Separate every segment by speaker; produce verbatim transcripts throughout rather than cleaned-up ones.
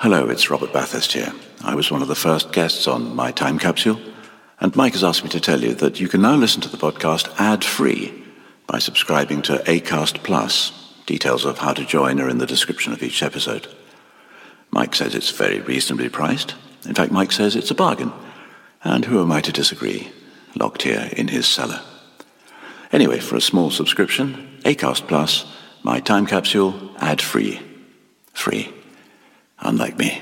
Speaker 1: Hello, it's Robert Bathurst here. I was one of the first guests on My Time Capsule, and Mike has asked me to tell you that you can now listen to the podcast ad-free by subscribing to Acast Plus. Details of how to join are in the description of each episode. Mike says it's very reasonably priced. In fact, Mike says it's a bargain. And who am I to disagree? Locked here in his cellar. Anyway, for a small subscription, Acast Plus, My Time Capsule, ad-free. Free. Unlike me.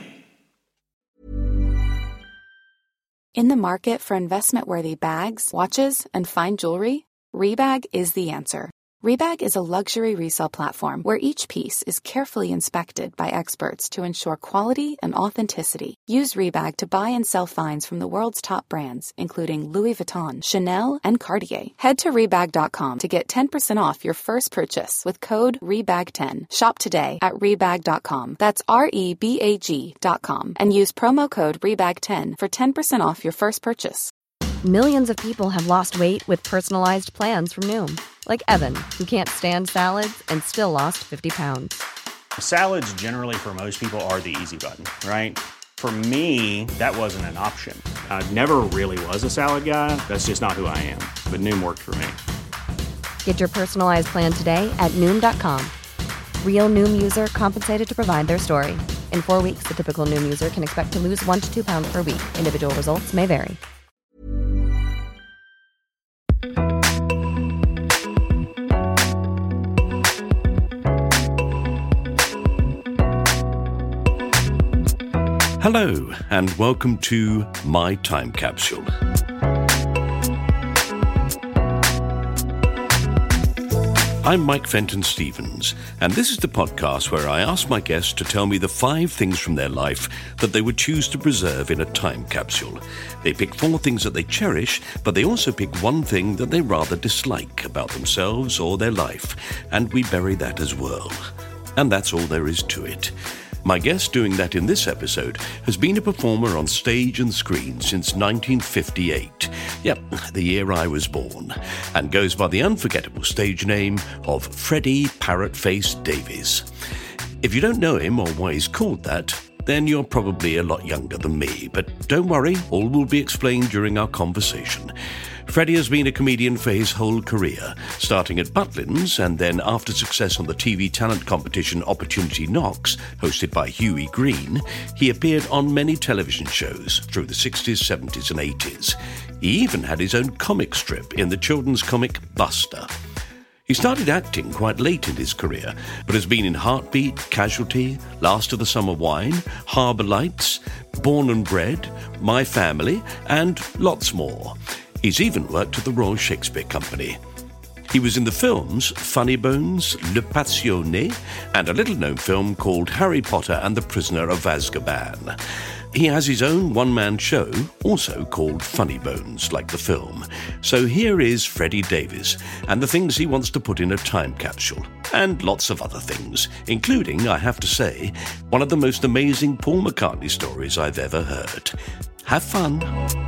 Speaker 2: In the market for investment-worthy bags, watches, and fine jewelry, Rebag is the answer. Rebag is a luxury resale platform where each piece is carefully inspected by experts to ensure quality and authenticity. Use Rebag to buy and sell finds from the world's top brands, including Louis Vuitton, Chanel, and Cartier. Head to Rebag dot com to get ten percent off your first purchase with code Rebag ten. Shop today at Rebag dot com. That's R E B A G dot com. And use promo code Rebag ten for ten percent off your first purchase.
Speaker 3: Millions of people have lost weight with personalized plans from Noom. Like Evan, who can't stand salads and still lost fifty pounds.
Speaker 4: Salads generally for most people are the easy button, right? For me, that wasn't an option. I never really was a salad guy. That's just not who I am. But Noom worked for me.
Speaker 3: Get your personalized plan today at Noom dot com. Real Noom user compensated to provide their story. In four weeks, the typical Noom user can expect to lose one to two pounds per week. Individual results may vary.
Speaker 5: Hello, and welcome to My Time Capsule. I'm Mike Fenton Stevens, and this is the podcast where I ask my guests to tell me the five things from their life that they would choose to preserve in a time capsule. They pick four things that they cherish, but they also pick one thing that they rather dislike about themselves or their life, and we bury that as well. And that's all there is to it. My guest doing that in this episode has been a performer on stage and screen since nineteen fifty-eight. Yep, the year I was born, and goes by the unforgettable stage name of Freddie Parrotface Davies. If you don't know him or why he's called that, then you're probably a lot younger than me, but don't worry, all will be explained during our conversation. Freddie has been a comedian for his whole career, starting at Butlins, and then after success on the T V talent competition Opportunity Knocks, hosted by Hughie Green, he appeared on many television shows through the sixties, seventies and eighties. He even had his own comic strip in the children's comic Buster. He started acting quite late in his career, but has been in Heartbeat, Casualty, Last of the Summer Wine, Harbour Lights, Born and Bred, My Family, and lots more. He's even worked at the Royal Shakespeare Company. He was in the films Funny Bones, Le Passionné, and a little-known film called Harry Potter and the Prisoner of Azkaban. He has his own one-man show, also called Funny Bones, like the film. So here is Freddie Davies, and the things he wants to put in a time capsule, and lots of other things, including, I have to say, one of the most amazing Paul McCartney stories I've ever heard. Have fun.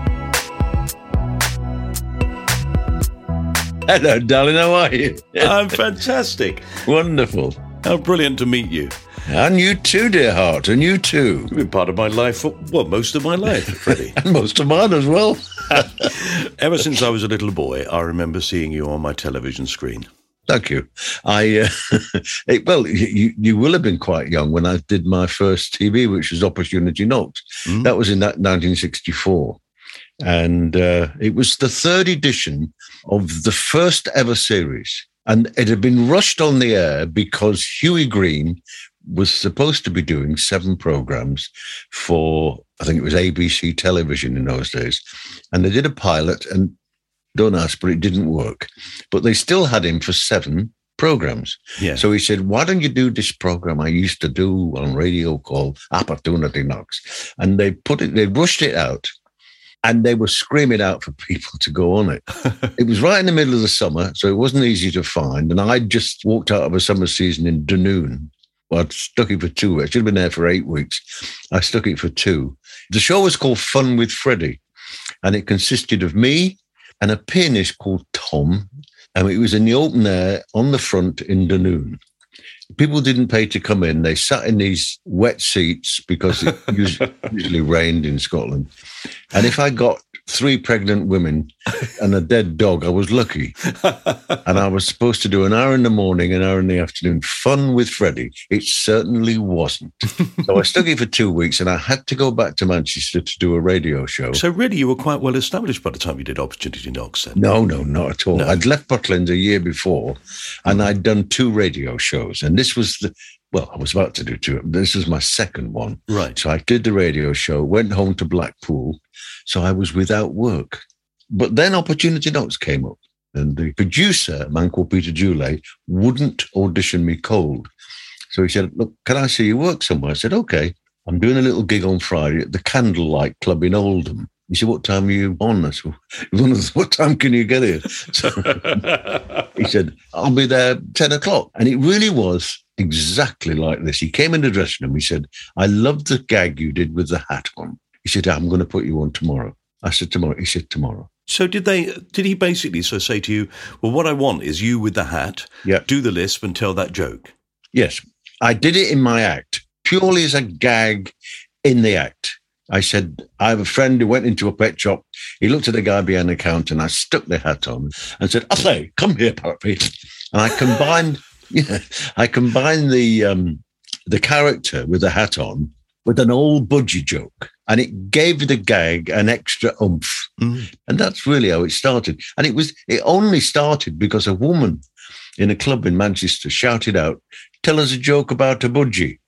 Speaker 6: Hello, darling. How are you?
Speaker 5: I'm fantastic.
Speaker 6: Wonderful.
Speaker 5: How brilliant to meet you.
Speaker 6: And you too, dear heart. And you too.
Speaker 5: You've been part of my life for, well, most of my life, Freddie.
Speaker 6: And most of mine as well.
Speaker 5: Ever since I was a little boy, I remember seeing you on my television screen.
Speaker 6: Thank you. I uh, it, well, you you will have been quite young when I did my first T V, which was Opportunity Knocks. Mm. That was in that nineteen sixty-four. And uh, it was the third edition of the first ever series. And it had been rushed on the air because Hughie Green was supposed to be doing seven programs for, I think it was A B C television in those days. And they did a pilot, and don't ask, but it didn't work. But they still had him for seven programs. Yeah. So he said, why don't you do this program I used to do on radio called Opportunity Knocks? And they put it, they rushed it out. And they were screaming out for people to go on it. It was right in the middle of the summer, so it wasn't easy to find. And I just walked out of a summer season in Dunoon. Well, I stuck it for two weeks. I should have been there for eight weeks. I stuck it for two. The show was called Fun with Freddie, and it consisted of me and a pianist called Tom, and it was in the open air on the front in Dunoon. People didn't pay to come in. They sat in these wet seats because it usually, usually rained in Scotland. And if I got three pregnant women and a dead dog, I was lucky. And I was supposed to do an hour in the morning, an hour in the afternoon, fun with Freddie. It certainly wasn't. So I stuck it for two weeks and I had to go back to Manchester to do a radio show.
Speaker 5: So really, you were quite well established by the time you did Opportunity Knocks then?
Speaker 6: No, no, not at all.
Speaker 5: No.
Speaker 6: I'd left Butlins a year before and I'd done two radio shows. And this was the, well, I was about to do two. This was my second one.
Speaker 5: Right.
Speaker 6: So I did the radio show, went home to Blackpool. So I was without work. But then Opportunity Knocks came up. And the producer, a man called Peter Jule, wouldn't audition me cold. So he said, look, can I see you work somewhere? I said, okay. I'm doing a little gig on Friday at the Candlelight Club in Oldham. He said, what time are you on? I said, what time can you get here? So he said, I'll be there ten o'clock. And it really was exactly like this. He came in the dressing room. He said, I love the gag you did with the hat on. He said, I'm going to put you on tomorrow. I said, tomorrow. He said, tomorrow.
Speaker 5: So did they? Did he basically so say to you, well, what I want is you with the hat,
Speaker 6: yeah.
Speaker 5: do the lisp and tell that joke?
Speaker 6: Yes. I did it in my act, purely as a gag in the act. I said, I have a friend who went into a pet shop. He looked at the guy behind the counter and I stuck the hat on and said, I say, come here, Parrotface. And I combined, yeah, I combined the um, the character with the hat on with an old budgie joke. And it gave the gag an extra oomph. Mm. And that's really how it started. And it was, it only started because a woman in a club in Manchester shouted out, tell us a joke about a budgie.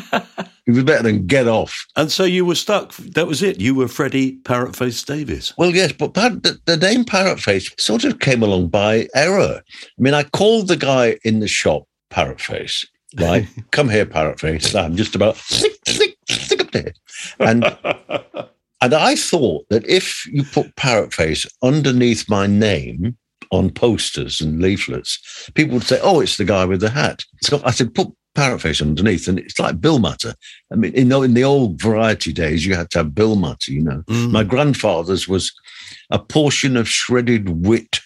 Speaker 6: It was better than get off.
Speaker 5: And so you were stuck. That was it. You were Freddie Parrotface Davies.
Speaker 6: Well, yes, but the, the name Parrotface sort of came along by error. I mean, I called the guy in the shop Parrotface, right? Come here, Parrotface. I'm just about, stick, stick, stick up there. And, and I thought that if you put Parrotface underneath my name on posters and leaflets, people would say, oh, it's the guy with the hat. So I said, put Parrotface underneath, and it's like Bill Matter. I mean, you know, in the old variety days, you had to have Bill Matter, you know. Mm. My grandfather's was a portion of shredded wit.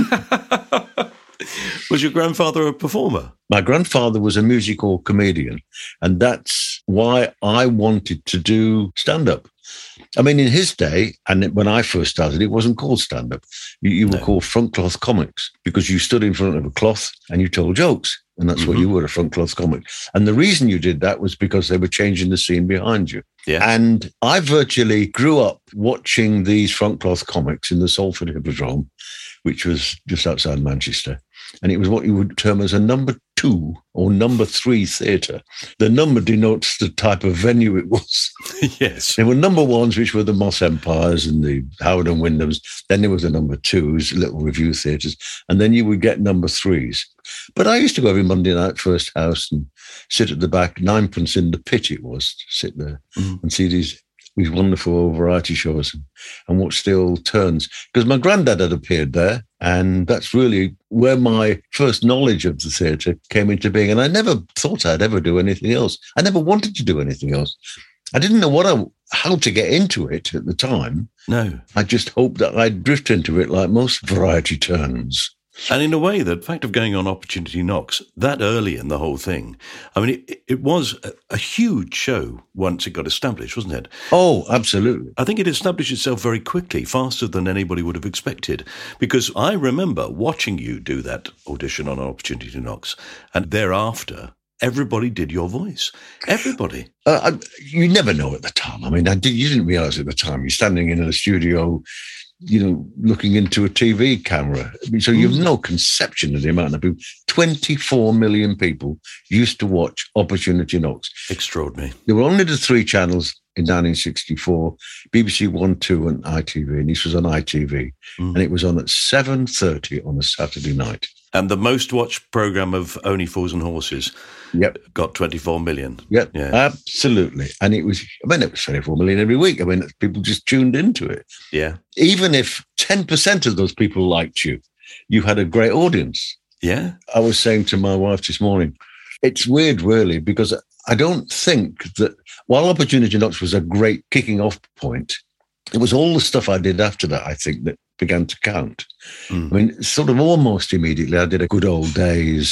Speaker 5: Was your grandfather a performer?
Speaker 6: My grandfather was a musical comedian, and that's why I wanted to do stand-up. I mean, in his day, and when I first started, it wasn't called stand-up. You, you no. were called front cloth comics because you stood in front of a cloth and you told jokes. And that's mm-hmm. what you were, a front cloth comic. And the reason you did that was because they were changing the scene behind you.
Speaker 5: Yeah.
Speaker 6: And I virtually grew up watching these front cloth comics in the Salford Hippodrome, which was just outside Manchester. And it was what you would term as a number two or number three theatre. The number denotes the type of venue it was.
Speaker 5: Yes.
Speaker 6: There were number ones, which were the Moss Empires and the Howard and Wyndhams. Then there was the number twos, little review theatres. And then you would get number threes. But I used to go every Monday night, First House, and sit at the back, ninepence in the pit it was, to sit there mm. and see these these wonderful variety shows and, and watch the old turns. Because my granddad had appeared there, and that's really where my first knowledge of the theatre came into being. And I never thought I'd ever do anything else. I never wanted to do anything else. I didn't know what I, how to get into it at the time.
Speaker 5: No.
Speaker 6: I just hoped that I'd drift into it like most variety turns.
Speaker 5: And in a way, the fact of going on Opportunity Knocks that early in the whole thing, I mean, it, it was a, a huge show once it got established, wasn't it?
Speaker 6: Oh, absolutely.
Speaker 5: I think it established itself very quickly, faster than anybody would have expected. Because I remember watching you do that audition on Opportunity Knocks, and thereafter, everybody did your voice. Everybody.
Speaker 6: Uh, I, you never know at the time. I mean, I did, you didn't realise at the time. You're standing in a studio, you know, looking into a T V camera. I mean, so you have no conception of the amount of people. twenty-four million people used to watch Opportunity Knocks.
Speaker 5: Extraordinary.
Speaker 6: There were only the three channels in nineteen sixty-four, B B C One, Two and I T V. And this was on I T V. Mm. And it was on at seven thirty on a Saturday night.
Speaker 5: And the most watched programme of Only Fools and Horses
Speaker 6: yep.
Speaker 5: got twenty-four million.
Speaker 6: Yep,
Speaker 5: yeah,
Speaker 6: absolutely. And it was, I mean, it was twenty-four million every week. I mean, people just tuned into it.
Speaker 5: Yeah.
Speaker 6: Even if ten percent of those people liked you, you had a great audience.
Speaker 5: Yeah.
Speaker 6: I was saying to my wife this morning, it's weird, really, because I don't think that while Opportunity Knocks was a great kicking off point, it was all the stuff I did after that, I think, that began to count. Mm. I mean, sort of almost immediately, I did A Good Old Days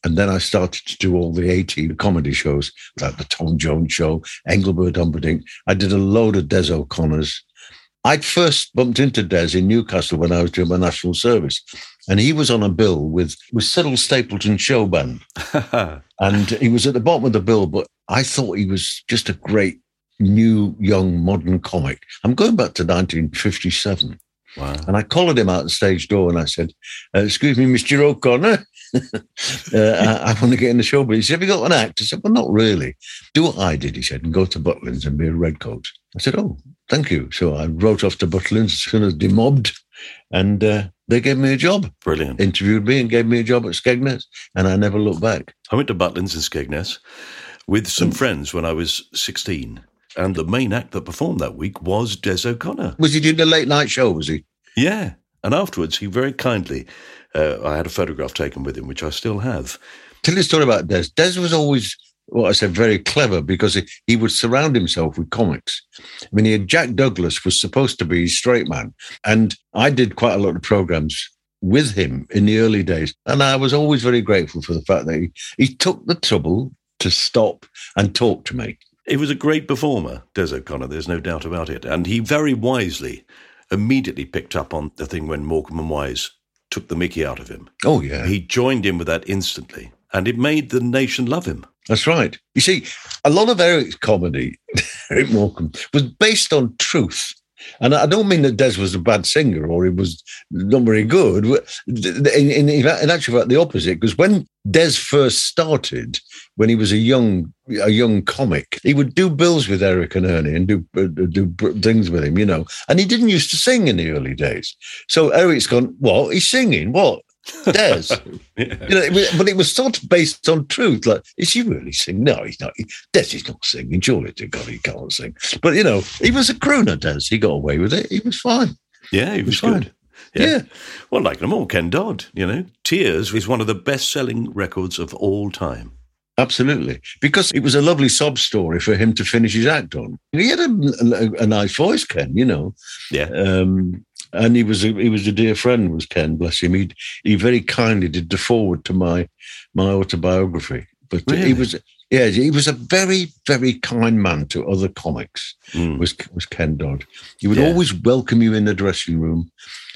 Speaker 6: And then I started to do all the eighteen comedy shows, like the Tom Jones Show, Engelbert Humperdinck. I did a load of Des O'Connor's. I'd first bumped into Des in Newcastle when I was doing my national service. And he was on a bill with, with Cyril Stapleton Show Band. And he was at the bottom of the bill, but I thought he was just a great new, young, modern comic. I'm going back to nineteen fifty-seven.
Speaker 5: Wow.
Speaker 6: And I collared him out the stage door and I said, uh, excuse me, Mister O'Connor, uh, I, I want to get in the show. But he said, have you got an act? I said, well, not really. Do what I did, he said, and go to Butlins and be a redcoat. I said, oh, thank you. So I wrote off to Butlins as soon as demobbed, and uh, they gave me a job.
Speaker 5: Brilliant.
Speaker 6: Interviewed me and gave me a job at Skegness, and I never looked back.
Speaker 5: I went to Butlins in Skegness with some mm. friends when I was sixteen. And the main act that performed that week was Des O'Connor.
Speaker 6: Was he doing the late night show, was he?
Speaker 5: Yeah. And afterwards, he very kindly, uh, I had a photograph taken with him, which I still have.
Speaker 6: Tell you a story about Des. Des was always, what I said, very clever, because he, he would surround himself with comics. I mean, he had Jack Douglas was supposed to be his straight man. And I did quite a lot of programs with him in the early days. And I was always very grateful for the fact that he, he took the trouble to stop and talk to me.
Speaker 5: He was a great performer, Des O'Connor, there's no doubt about it. And he very wisely immediately picked up on the thing when Morecambe and Wise took the mickey out of him.
Speaker 6: Oh, yeah.
Speaker 5: He joined in with that instantly, and it made the nation love him.
Speaker 6: That's right. You see, a lot of Eric's comedy, Eric Morecambe, was based on truth. And I don't mean that Des was a bad singer or he was not very good. In, in, in actual fact, the opposite, because when Des first started, when he was a young a young comic, he would do bills with Eric and Ernie and do uh, do things with him, you know. And he didn't used to sing in the early days. So Eric's gone, what? He's singing? What? Des. Yeah. You know, it was, but it was sort of based on truth. Like, is he really singing? No, he's not. He, Des is not singing. Surely to God, he can't sing. But, you know, he was a crooner, Des. He got away with it. He was fine.
Speaker 5: Yeah, he was,
Speaker 6: he was
Speaker 5: good.
Speaker 6: Fine.
Speaker 5: Yeah.
Speaker 6: yeah.
Speaker 5: Well, like them all, Ken Dodd, you know. Tears is one of the best-selling records of all time.
Speaker 6: Absolutely. Because it was a lovely sob story for him to finish his act on. He had a, a, a nice voice, Ken, you know.
Speaker 5: Yeah.
Speaker 6: Um, and he was a, he was a dear friend, was Ken, bless him. He he very kindly did the forward to my my autobiography. But
Speaker 5: really?
Speaker 6: he was yeah, he was a very, very kind man to other comics, mm. was was Ken Dodd. He would yeah. always welcome you in the dressing room.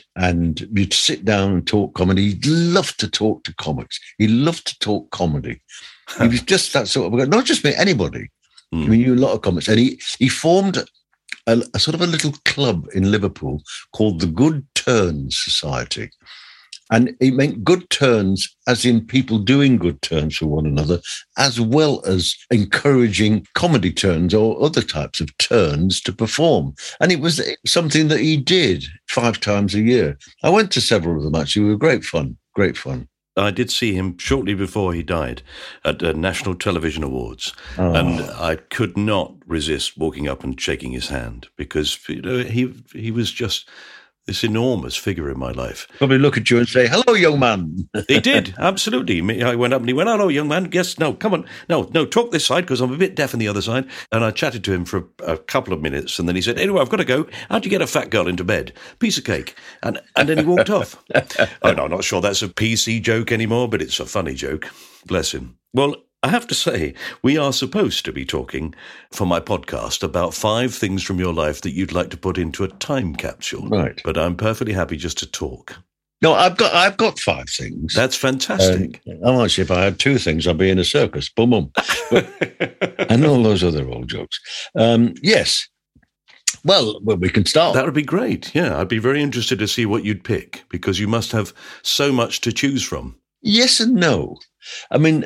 Speaker 6: And you'd sit down and talk comedy. He loved to talk to comics. He loved to talk comedy. He was just that sort of guy. Not just me, anybody. Mm. I mean, you knew a lot of comics. And he, he formed a, a sort of a little club in Liverpool called the Good Turns Society. And it meant good turns, as in people doing good turns for one another, as well as encouraging comedy turns or other types of turns to perform. And it was something that he did five times a year. I went to several of them, actually. They were great fun, great fun.
Speaker 5: I did see him shortly before he died at the National Television Awards,
Speaker 6: oh.
Speaker 5: and I could not resist walking up and shaking his hand because, you know, he he was just this enormous figure in my life.
Speaker 6: Probably look at you and say, hello, young man.
Speaker 5: He did, absolutely. I went up and he went, hello, young man. Yes, no, come on. No, no, talk this side because I'm a bit deaf on the other side. And I chatted to him for a, a couple of minutes and then he said, anyway, I've got to go. How'd you get a fat girl into bed? Piece of cake. And and then he walked off. Oh, no, I'm not sure that's a P C joke anymore, but it's a funny joke. Bless him. Well, I have to say, we are supposed to be talking for my podcast about five things from your life that you'd like to put into a time capsule.
Speaker 6: Right.
Speaker 5: But I'm perfectly happy just to talk.
Speaker 6: No, I've got I've got five things.
Speaker 5: That's fantastic.
Speaker 6: Um, I'm actually, if I had two things, I'd be in a circus. Boom, boom. And all those other old jokes. Um, yes. Well, well, we can start.
Speaker 5: That would be great. Yeah, I'd be very interested to see what you'd pick because you must have so much to choose from.
Speaker 6: Yes and no. I mean,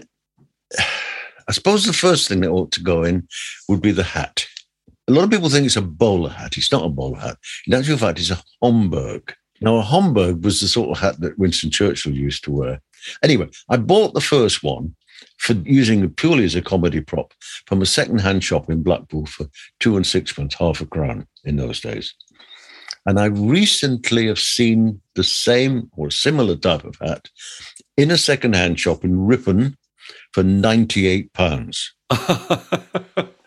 Speaker 6: I suppose the first thing that ought to go in would be the hat. A lot of people think it's a bowler hat. It's not a bowler hat. In actual fact, it's a Homburg. Now, a Homburg was the sort of hat that Winston Churchill used to wear. Anyway, I bought the first one for using it purely as a comedy prop from a second-hand shop in Blackpool for two and sixpence, half a crown in those days. And I recently have seen the same or similar type of hat in a second-hand shop in Ripon for ninety-eight pounds.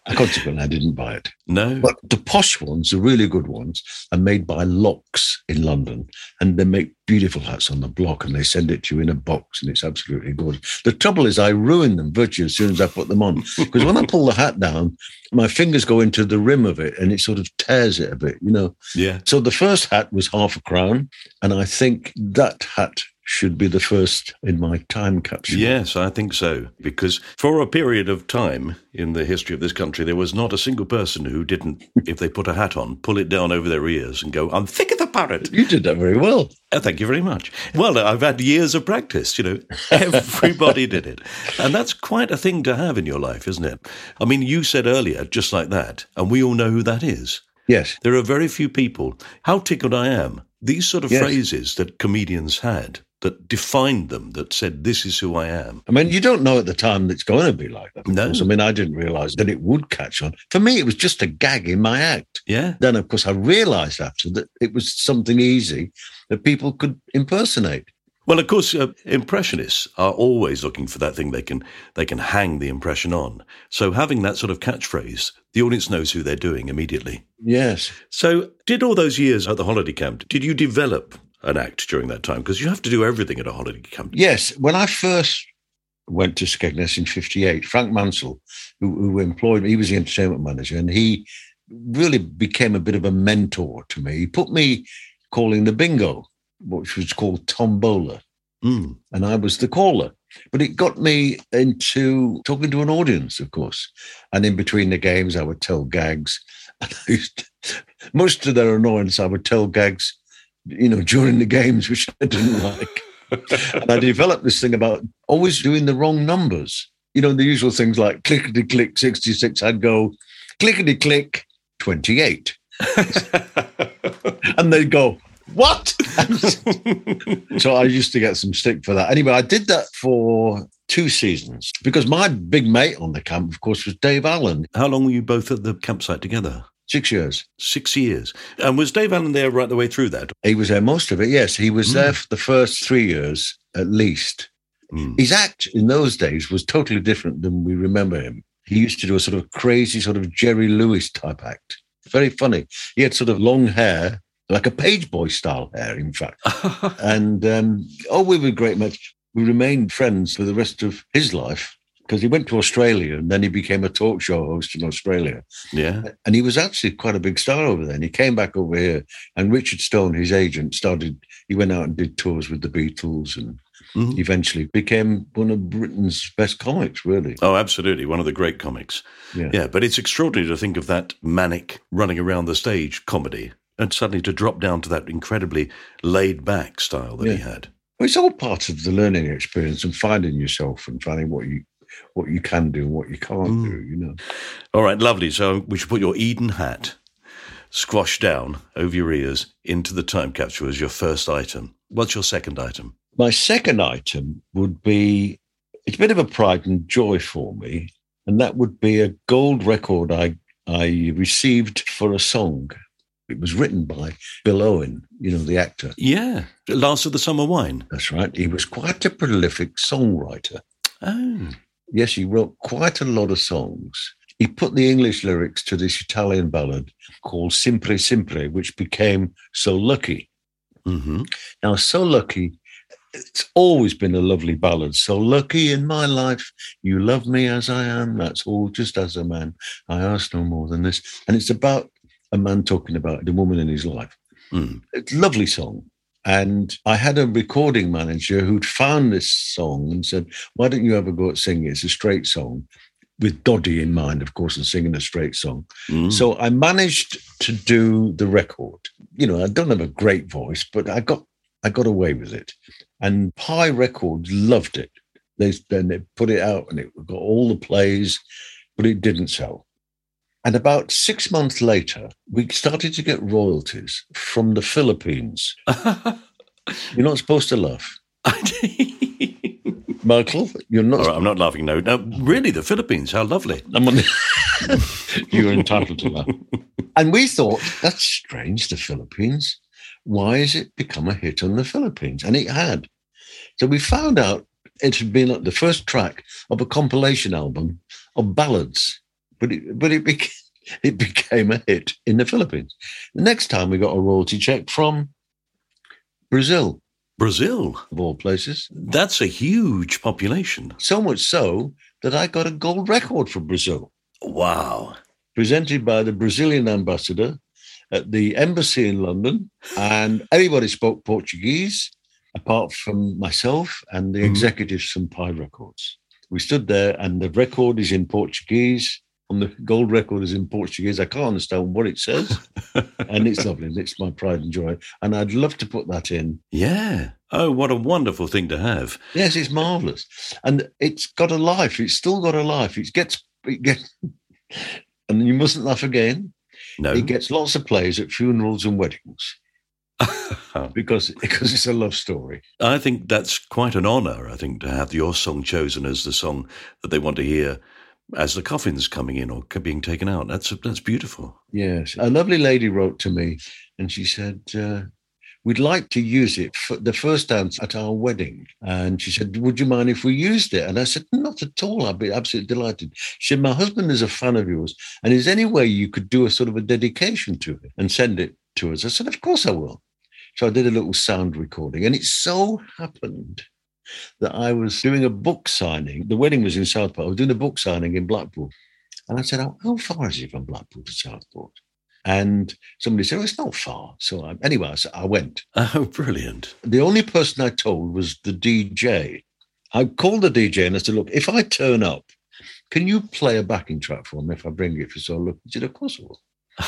Speaker 6: Consequently, I didn't buy it.
Speaker 5: No.
Speaker 6: But the posh ones, the really good ones, are made by Locks in London. And they make beautiful hats on the block and they send it to you in a box and it's absolutely gorgeous. The trouble is I ruin them virtually as soon as I put them on. Because when I pull the hat down, my fingers go into the rim of it and it sort of tears it a bit, you know.
Speaker 5: Yeah.
Speaker 6: So the first hat was half a crown. And I think that hat should be the first in my time capsule.
Speaker 5: Yes, I think so. Because for a period of time in the history of this country, there was not a single person who didn't, if they put a hat on, pull it down over their ears and go, I'm thick as a parrot.
Speaker 6: You did that very well.
Speaker 5: Oh, thank you very much. Well, I've had years of practice, you know. Everybody did it. And that's quite a thing to have in your life, isn't it? I mean, you said earlier, just like that, and we all know who that is.
Speaker 6: Yes.
Speaker 5: There are very few people. How tickled I am. These sort of
Speaker 6: Yes.
Speaker 5: phrases that comedians had that defined them, that said, this is who I am.
Speaker 6: I mean, you don't know at the time that it's going to be like that. of
Speaker 5: No.
Speaker 6: course. I mean, I didn't realise that it would catch on. For me, it was just a gag in my act.
Speaker 5: Yeah.
Speaker 6: Then, of course, I realised after that it was something easy that people could impersonate.
Speaker 5: Well, of course, uh, impressionists are always looking for that thing they can they can hang the impression on. So having that sort of catchphrase, the audience knows who they're doing immediately.
Speaker 6: Yes.
Speaker 5: So did all those years at the holiday camp, did you develop an act during that time? Because you have to do everything at a holiday camp.
Speaker 6: Yes. When I first went to Skegness in fifty-eight, Frank Mansell, who, who employed me, he was the entertainment manager, and he really became a bit of a mentor to me. He put me calling the bingo, which was called Tombola.
Speaker 5: Mm.
Speaker 6: And I was the caller. But it got me into talking to an audience, of course. And in between the games, I would tell gags. And I used to, most of their annoyance, I would tell gags, you know, during the games, which I didn't like. And I developed this thing about always doing the wrong numbers. You know, the usual things like clickety-click, sixty-six, I'd go clickety-click, twenty-eight. And they'd go, what? So I used to get some stick for that. Anyway, I did that for two seasons because my big mate on the camp, of course, was Dave Allen.
Speaker 5: How long were you both at the campsite together?
Speaker 6: Six years.
Speaker 5: Six years. And was Dave Allen there right the way through that?
Speaker 6: He was there most of it, yes. He was
Speaker 5: Mm.
Speaker 6: there for the first three years at least.
Speaker 5: Mm.
Speaker 6: His act in those days was totally different than we remember him. He used to do a sort of crazy sort of Jerry Lewis type act. Very funny. He had sort of long hair, like a page boy style hair, in fact. and, um, oh, we were great mates. We remained friends for the rest of his life because he went to Australia and then he became a talk show host in Australia.
Speaker 5: Yeah.
Speaker 6: And he was actually quite a big star over there. And he came back over here and Richard Stone, his agent, started, he went out and did tours with the Beatles and
Speaker 5: Mhm.
Speaker 6: eventually became one of Britain's best comics, really.
Speaker 5: Oh, absolutely. One of the great comics.
Speaker 6: Yeah.
Speaker 5: Yeah, but it's extraordinary to think of that manic running around the stage comedy and suddenly to drop down to that incredibly laid-back style that he
Speaker 6: Yeah.
Speaker 5: had.
Speaker 6: Well, it's all part of the learning experience and finding yourself and finding what you what you can do and what you can't
Speaker 5: Mm.
Speaker 6: do, you know.
Speaker 5: All right, lovely. So we should put your Eden hat squashed down over your ears into the time capsule as your first item. What's your second item?
Speaker 6: My second item would be, it's a bit of a pride and joy for me, and that would be a gold record I I received for a song. It was written by Bill Owen, you know, the actor.
Speaker 5: Yeah, Last of the Summer Wine.
Speaker 6: That's right. He was quite a prolific songwriter.
Speaker 5: Oh,
Speaker 6: Yes, he wrote quite a lot of songs. He put the English lyrics to this Italian ballad called Sempre Sempre, which became So Lucky.
Speaker 5: mm-hmm.
Speaker 6: Now, So Lucky, it's always been a lovely ballad. So lucky in my life, you love me as I am. That's all just as a man. I ask no more than this. And it's about a man talking about the woman in his life.
Speaker 5: Mm.
Speaker 6: It's a lovely song. And I had a recording manager who'd found this song and said, why don't you ever go out singing? It's a straight song, with Doddy in mind, of course, and singing a straight song.
Speaker 5: Mm.
Speaker 6: So I managed to do the record. You know, I don't have a great voice, but I got I got away with it. And Pi Records loved it. They then they put it out and it got all the plays, but it didn't sell. And about six months later, we started to get royalties from the Philippines. You're not supposed to laugh. Michael, you're not.
Speaker 5: All right, I'm not laughing, no. No, really, the Philippines, how lovely.
Speaker 6: I'm on You're entitled to laugh. And we thought, that's strange, the Philippines. Why has it become a hit on the Philippines? And it had. So we found out it had been the first track of a compilation album of ballads. but it, but it became, it became a hit in the Philippines. The next time we got a royalty check from Brazil.
Speaker 5: Brazil?
Speaker 6: Of all places.
Speaker 5: That's a huge population.
Speaker 6: So much so that I got a gold record for Brazil.
Speaker 5: Wow.
Speaker 6: Presented by the Brazilian ambassador at the embassy in London, and everybody spoke Portuguese, apart from myself and the mm-hmm. executives from Pi Records. We stood there, and the record is in Portuguese, and the gold record is in Portuguese. I can't understand what it says, and it's lovely. It's my pride and joy, and I'd love to put that in.
Speaker 5: Yeah. Oh, what a wonderful thing to have.
Speaker 6: Yes, it's marvellous. And it's got a life. It's still got a life. It gets, it gets and you mustn't laugh again.
Speaker 5: No.
Speaker 6: It gets lots of plays at funerals and weddings because, because it's a love story.
Speaker 5: I think that's quite an honour, I think, to have your song chosen as the song that they want to hear as the coffin's coming in or being taken out. That's that's beautiful.
Speaker 6: Yes. A lovely lady wrote to me and she said, uh, we'd like to use it for the first dance at our wedding. And she said, would you mind if we used it? And I said, not at all. I'd be absolutely delighted. She said, my husband is a fan of yours. And is there any way you could do a sort of a dedication to it and send it to us? I said, of course I will. So I did a little sound recording. And it so happened that I was doing a book signing. The wedding was in Southport. I was doing a book signing in Blackpool. And I said, oh, how far is it from Blackpool to Southport? And somebody said, oh, it's not far. So I, anyway, so I went.
Speaker 5: Oh, brilliant.
Speaker 6: The only person I told was the D J. I called the D J and I said, look, if I turn up, can you play a backing track for me if I bring it for so look? He said, of course I will.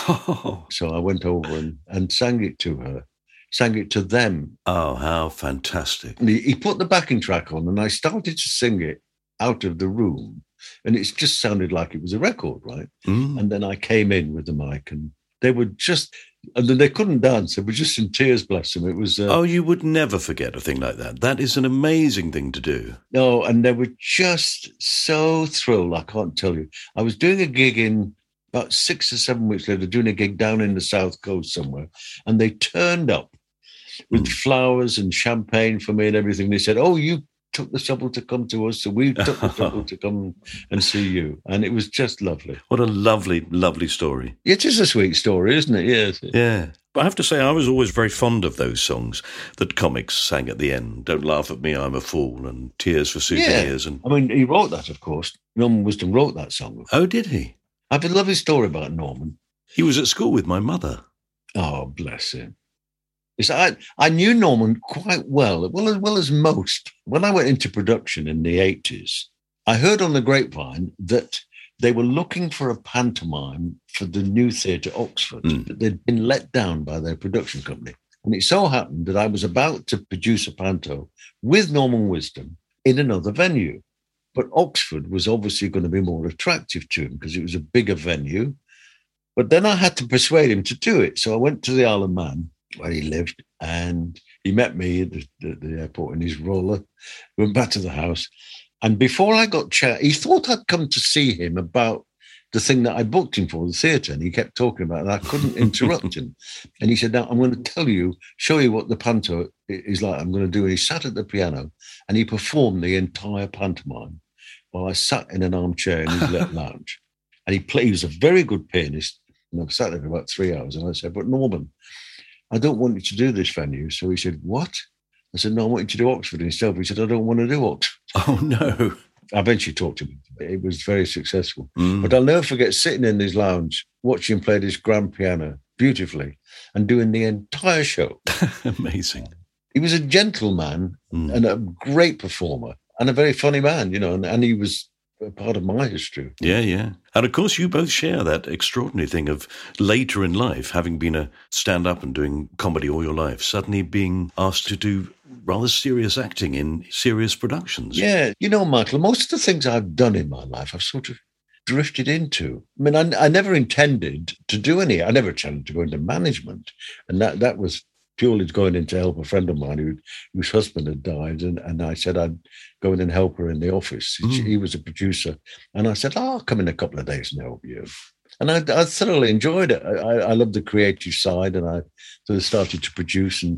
Speaker 5: Oh.
Speaker 6: So I went over and, and sang it to her, sang it to them.
Speaker 5: Oh, how fantastic.
Speaker 6: And he, he put the backing track on and I started to sing it out of the room. And it just sounded like it was a record, right?
Speaker 5: Mm.
Speaker 6: And then I came in with the mic and they were just, and then they couldn't dance. They were just in tears, bless them. It was. Uh,
Speaker 5: oh, you would never forget a thing like that. That is an amazing thing to do.
Speaker 6: No, and they were just so thrilled. I can't tell you. I was doing a gig in about six or seven weeks later, doing a gig down in the South Coast somewhere. And they turned up with mm. flowers and champagne for me and everything. They said, oh, you took the trouble to come to us, so we took the trouble to come and see you. And it was just lovely.
Speaker 5: What a lovely, lovely story.
Speaker 6: It is a sweet story, isn't it? Yes.
Speaker 5: Yeah. But I have to say, I was always very fond of those songs that comics sang at the end. Don't Laugh at Me, I'm a Fool, and Tears for Souvenirs.
Speaker 6: Yeah.
Speaker 5: And
Speaker 6: I mean, he wrote that, of course. Norman Wisdom wrote that song.
Speaker 5: Oh, did he?
Speaker 6: I have a lovely story about Norman.
Speaker 5: He was at school with my mother.
Speaker 6: Oh, bless him. It's, I, I knew Norman quite well, well as well as most. When I went into production in the eighties, I heard on the grapevine that they were looking for a pantomime for the New Theatre Oxford, mm. that they'd been let down by their production company. And it so happened that I was about to produce a panto with Norman Wisdom in another venue. But Oxford was obviously going to be more attractive to him because it was a bigger venue. But then I had to persuade him to do it. So I went to the Isle of Man, where he lived, and he met me at the, the, the airport in his roller, went back to the house. And before I got chat, he thought I'd come to see him about the thing that I booked him for, the theatre, and he kept talking about it, and I couldn't interrupt him. And he said, now I'm going to tell you, show you what the panto is like, I'm going to do. And he sat at the piano, and he performed the entire pantomime while I sat in an armchair in his little lounge. And he played, he was a very good pianist, and I sat there for about three hours, and I said, but Norman, I don't want you to do this venue. So he said, what? I said, no, I want you to do Oxford instead. He said, I don't want to do Oxford.
Speaker 5: Oh, no.
Speaker 6: I eventually talked to him. It was very successful.
Speaker 5: Mm.
Speaker 6: But I'll never forget sitting in his lounge, watching him play this grand piano beautifully and doing the entire show.
Speaker 5: Amazing.
Speaker 6: He was a gentleman mm. and a great performer and a very funny man, you know, and, and he was a part of my history.
Speaker 5: Yeah, yeah. And of course, you both share that extraordinary thing of later in life, having been a stand-up and doing comedy all your life, suddenly being asked to do rather serious acting in serious productions.
Speaker 6: Yeah. You know, Michael, most of the things I've done in my life, I've sort of drifted into. I mean, I, I never intended to do any. I never intended to go into management. And that, that was purely going in to help a friend of mine who, whose husband had died. And, and I said I'd go in and help her in the office. Mm. He was a producer. And I said, oh, I'll come in a couple of days and help you. And I, I thoroughly enjoyed it. I, I love the creative side, and I sort of started to produce and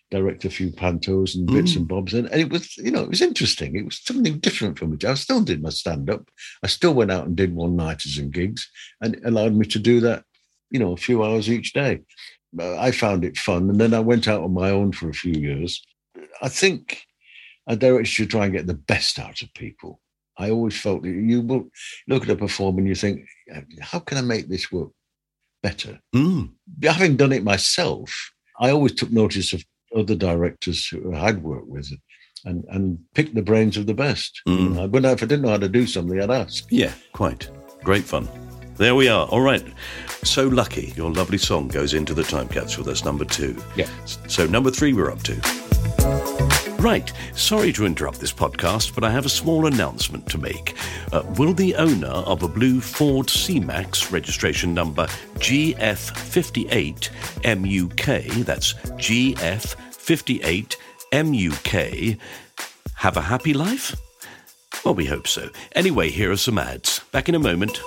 Speaker 6: direct a few pantos and bits mm. and bobs. And, and it was, you know, it was interesting. It was something different for me. I still did my stand-up. I still went out and did one-nighters and gigs, and it allowed me to do that, you know, a few hours each day. I found it fun. And then I went out on my own for a few years. I think a director should try and get the best out of people. I always felt that you will look at a performer and you think, how can I make this work better? Mm. Having done it myself, I always took notice of other directors who I'd worked with and, and picked the brains of the best. Mm. You know, if I didn't know how to do something, I'd ask.
Speaker 5: Yeah, quite. Great fun. There we are. All right. So Lucky, your lovely song goes into the time capsule. That's number two.
Speaker 6: Yeah.
Speaker 5: So number three we're up to. Right. Sorry to interrupt this podcast, but I have a small announcement to make. Uh, will the owner of a blue Ford C-Max, registration number G F fifty-eight M U K, that's G F fifty-eight M U K, have a happy life? Well, we hope so. Anyway, here are some ads. Back in a moment.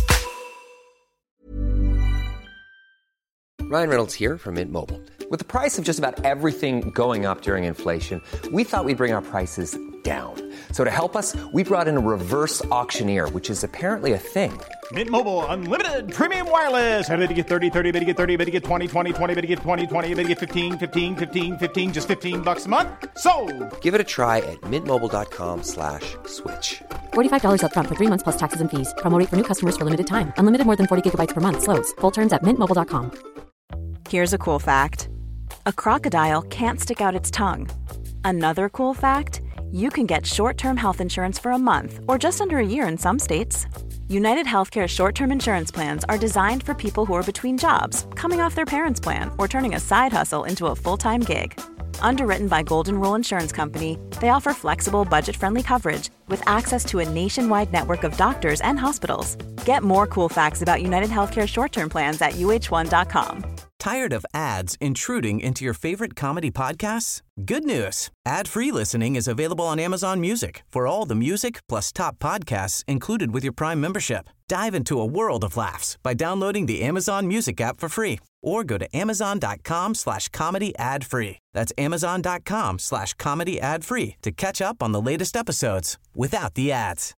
Speaker 7: Ryan Reynolds here from Mint Mobile. With the price of just about everything going up during inflation, we thought we'd bring our prices down. So to help us, we brought in a reverse auctioneer, which is apparently a thing.
Speaker 8: Mint Mobile Unlimited Premium Wireless. How to get thirty, thirty, how to get thirty, how to get twenty, twenty, twenty, how to get twenty, twenty, how to get fifteen, fifteen, fifteen, fifteen, just fifteen bucks a month? Sold!
Speaker 7: Give it a try at mintmobile.com slash switch.
Speaker 3: forty-five dollars up front for three months plus taxes and fees. Promo rate for new customers for limited time. Unlimited more than forty gigabytes per month. Slows full terms at mint mobile dot com.
Speaker 9: Here's a cool fact. A crocodile can't stick out its tongue. Another cool fact, you can get short-term health insurance for a month or just under a year in some states. United Healthcare short-term insurance plans are designed for people who are between jobs, coming off their parents' plan, or turning a side hustle into a full-time gig. Underwritten by Golden Rule Insurance Company, they offer flexible, budget-friendly coverage with access to a nationwide network of doctors and hospitals. Get more cool facts about United Healthcare short-term plans at U H one dot com.
Speaker 10: Tired of ads intruding into your favorite comedy podcasts? Good news. Ad-free listening is available on Amazon Music for all the music plus top podcasts included with your Prime membership. Dive into a world of laughs by downloading the Amazon Music app for free or go to amazon.com slash comedy ad free. That's amazon.com slash comedy ad free to catch up on the latest episodes without the ads.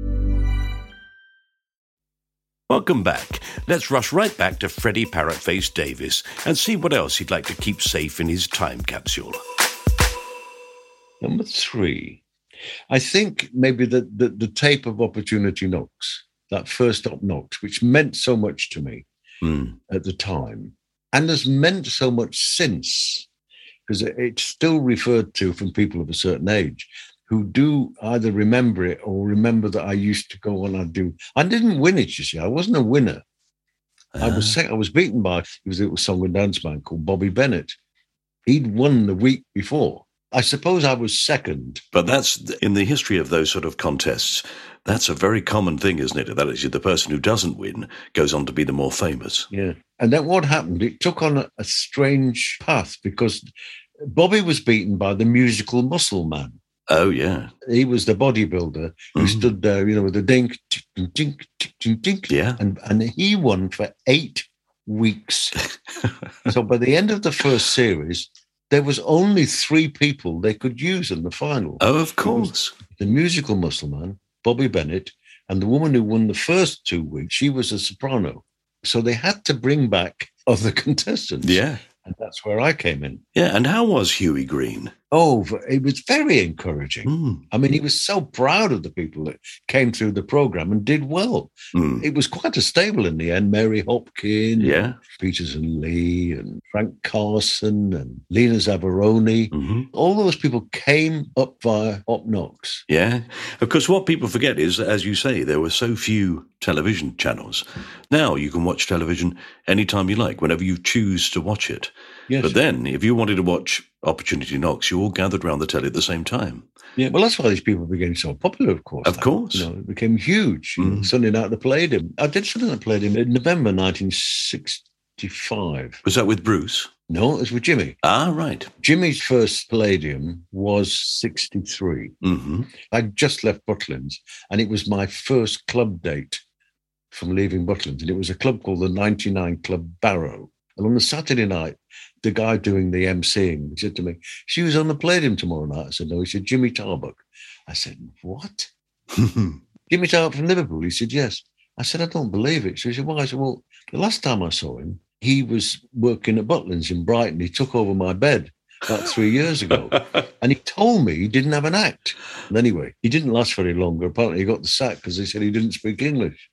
Speaker 5: Welcome back. Let's rush right back to Freddie Parrotface Davis and see what else he'd like to keep safe in his time capsule.
Speaker 6: Number three, I think maybe the, the, the tape of Opportunity Knocks, that first Up Knocks, which meant so much to me mm. at the time, and has meant so much since, because it's still referred to from people of a certain age who do either remember it or remember that I used to go on and do. I didn't win it, you see. I wasn't a winner. Uh, I was second, I was beaten by, it was a little song and dance man called Bobby Bennett. He'd won the week before. I suppose I was second.
Speaker 5: But that's, in the history of those sort of contests, that's a very common thing, isn't it? That is, the person who doesn't win goes on to be the more famous.
Speaker 6: Yeah. And then what happened, it took on a, a strange path because Bobby was beaten by the musical Muscle Man.
Speaker 5: Oh, yeah.
Speaker 6: He was the bodybuilder who mm. stood there, you know, with the dink, dink, dink, dink, dink.
Speaker 5: Yeah.
Speaker 6: And, and he won for eight weeks. So by the end of the first series, there was only three people they could use in the final.
Speaker 5: Oh, of course.
Speaker 6: The musical Muscle Man, Bobby Bennett, and the woman who won the first two weeks, she was a soprano. So they had to bring back other contestants.
Speaker 5: Yeah.
Speaker 6: And that's where I came in.
Speaker 5: Yeah, and how was Huey Green?
Speaker 6: Oh, it was very encouraging.
Speaker 5: Mm.
Speaker 6: I mean, he was so proud of the people that came through the program and did well. Mm. It was quite a stable in the end. Mary Hopkin,
Speaker 5: yeah,
Speaker 6: Peterson Lee, and Frank Carson, and Lena Zavaroni. Mm-hmm. All those people came up via Op Knocks.
Speaker 5: Yeah, of course, what people forget is, as you say, there were so few television channels. Now you can watch television anytime you like, whenever you choose to watch it.
Speaker 6: Yes.
Speaker 5: But then, if you wanted to watch Opportunity Knocks, you all gathered around the telly at the same time.
Speaker 6: Yeah, well, that's why these people became so popular, of course.
Speaker 5: Of
Speaker 6: that,
Speaker 5: course.
Speaker 6: You know, it became huge. Mm. You know, Sunday night they played him. I did something that played him in November nineteen sixty-five.
Speaker 5: Was that with Bruce?
Speaker 6: No, it was with Jimmy.
Speaker 5: Ah, right.
Speaker 6: Jimmy's first Palladium was sixty-three.
Speaker 5: Mm-hmm.
Speaker 6: I just left Butlins, and it was my first club date from leaving Butlins. And it was a club called the ninety-nine Club Barrow. And on the Saturday night, the guy doing the emceeing said to me, she was on the Palladium tomorrow night. I said, no. He said, Jimmy Tarbuck. I said, what? Jimmy Tarbuck from Liverpool? He said, yes. I said, I don't believe it. So he said, well, I said, well, the last time I saw him, he was working at Butlins in Brighton. He took over my bed about three years ago. And he told me he didn't have an act. And anyway, he didn't last very long. Apparently he got the sack because they said he didn't speak English.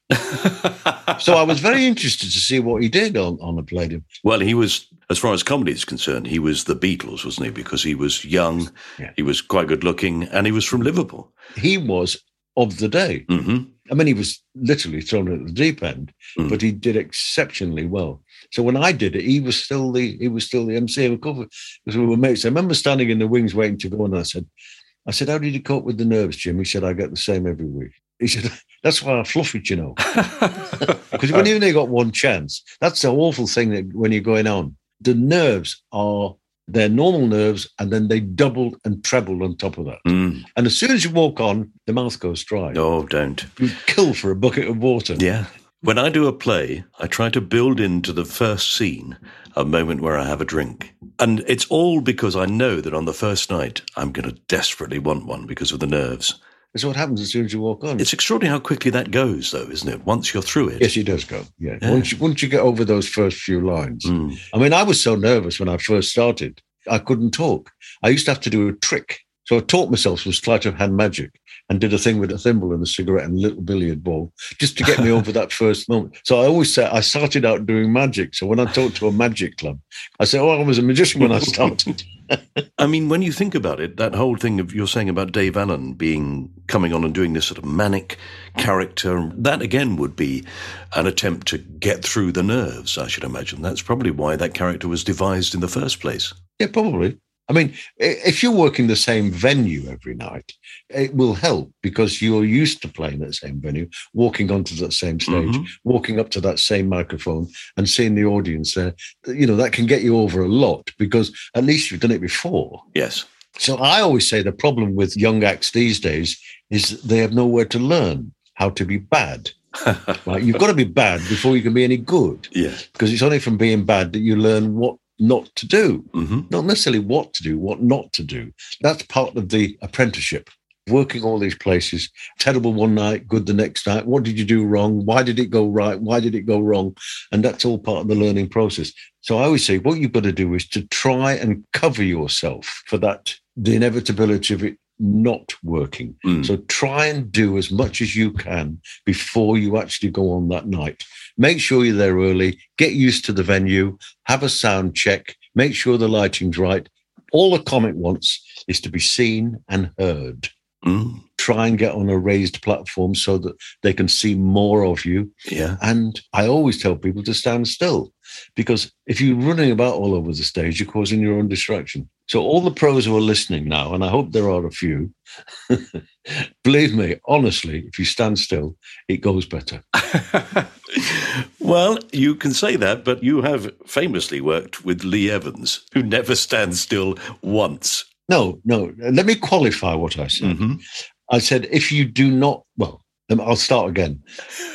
Speaker 6: So I was very interested to see what he did on, on the Palladium.
Speaker 5: Well, he was, as far as comedy is concerned, he was the Beatles, wasn't he? Because he was young, yeah. He was quite good looking, and he was from Liverpool.
Speaker 6: He was of the day.
Speaker 5: Mm-hmm.
Speaker 6: I mean, he was literally thrown at the deep end, mm. but he did exceptionally well. So when I did it, he was still the he was still the M C. Because we were mates. I remember standing in the wings waiting to go, and I said, I said, how did you cope with the nerves, Jim? He said, I get the same every week. He said, that's why I fluff it, you know. Because when you only got one chance, that's the awful thing that when you're going on. The nerves are their normal nerves, and then they doubled and trebled on top of that.
Speaker 5: Mm.
Speaker 6: And as soon as you walk on, the mouth goes dry.
Speaker 5: Oh, don't.
Speaker 6: You kill for a bucket of water.
Speaker 5: Yeah. When I do a play, I try to build into the first scene a moment where I have a drink. And it's all because I know that on the first night, I'm going to desperately want one because of the nerves.
Speaker 6: That's what happens as soon as you walk on.
Speaker 5: It's extraordinary how quickly that goes, though, isn't it? Once you're through it.
Speaker 6: Yes, it does go. Yeah. yeah. Once, you, once you get over those first few lines.
Speaker 5: Mm.
Speaker 6: I mean, I was so nervous when I first started. I couldn't talk. I used to have to do a trick. So I taught myself some sleight of hand magic and did a thing with a thimble and a cigarette and a little billiard ball just to get me over that first moment. So I always say I started out doing magic. So when I talked to a magic club, I said, oh, I was a magician when I started.
Speaker 5: I mean, when you think about it, that whole thing of you're saying about Dave Allen being coming on and doing this sort of manic character, that again would be an attempt to get through the nerves, I should imagine. That's probably why that character was devised in the first place.
Speaker 6: Yeah, probably. I mean, if you're working the same venue every night, it will help because you're used to playing that same venue, walking onto that same stage, mm-hmm. walking up to that same microphone and seeing the audience there. You know, that can get you over a lot because at least you've done it before.
Speaker 5: Yes.
Speaker 6: So I always say the problem with young acts these days is they have nowhere to learn how to be bad. Right? You've got to be bad before you can be any good.
Speaker 5: Yeah.
Speaker 6: Because it's only from being bad that you learn what not to do,
Speaker 5: mm-hmm.
Speaker 6: not necessarily what to do, what not to do. That's part of the apprenticeship. Working all these places, terrible one night, good the next night. What did you do wrong? Why did it go right? Why did it go wrong? And that's all part of the learning process. So I always say what you've got to do is to try and cover yourself for that, the inevitability of it not working.
Speaker 5: Mm.
Speaker 6: So try and do as much as you can before you actually go on that night. Make sure you're there early, get used to the venue, have a sound check, make sure the lighting's right. All the comic wants is to be seen and heard.
Speaker 5: Mm.
Speaker 6: Try and get on a raised platform so that they can see more of you.
Speaker 5: Yeah.
Speaker 6: And I always tell people to stand still because if you're running about all over the stage, you're causing your own distraction. So all the pros who are listening now, and I hope there are a few, believe me, honestly, if you stand still, it goes better.
Speaker 5: Well, you can say that, but you have famously worked with Lee Evans, who never stands still once.
Speaker 6: No, no. Let me qualify what I said.
Speaker 5: Mm-hmm.
Speaker 6: I said, if you do not, well, I'll start again.